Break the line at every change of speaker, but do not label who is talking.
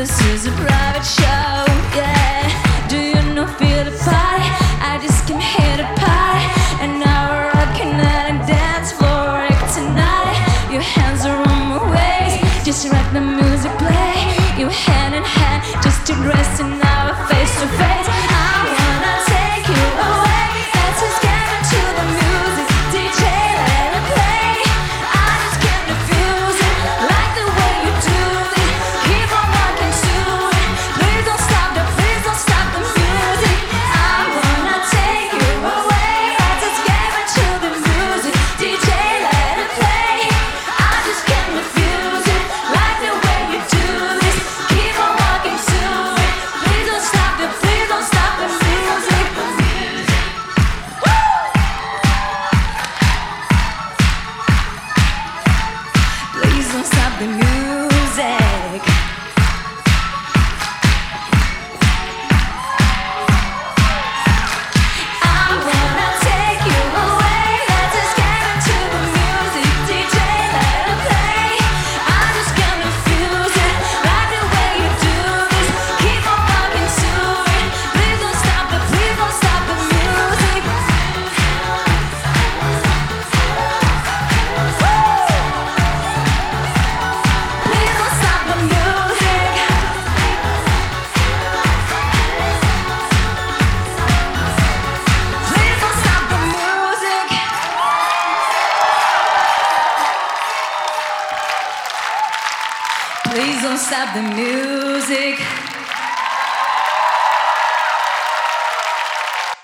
This is a private show, yeah. Do you know feel the party? I just came here to party, and now we're rocking on a dance floor tonight. Your hands are on my waist, just rock the music play. You hand in hand, just to dress and now we're face to face. I wanna take you away, let's just get into the music. DJ, let it play. I just can't refuse it, like the way you do it. Keep on rocking to it. Please don't stop the music. I wanna take you away, let's just get into the music. DJ, let it play. I just can't refuse it, like the way you do this. Keep on rocking to it. Please don't stop the music. Please don't stop the music. I wanna take you away, let's just get into the music. DJ, let it play. I just can't refuse it, like the way you do this. Keep on rocking to it. Please don't stop the music. Please don't stop the music. Please don't stop the music. Please don't stop the music.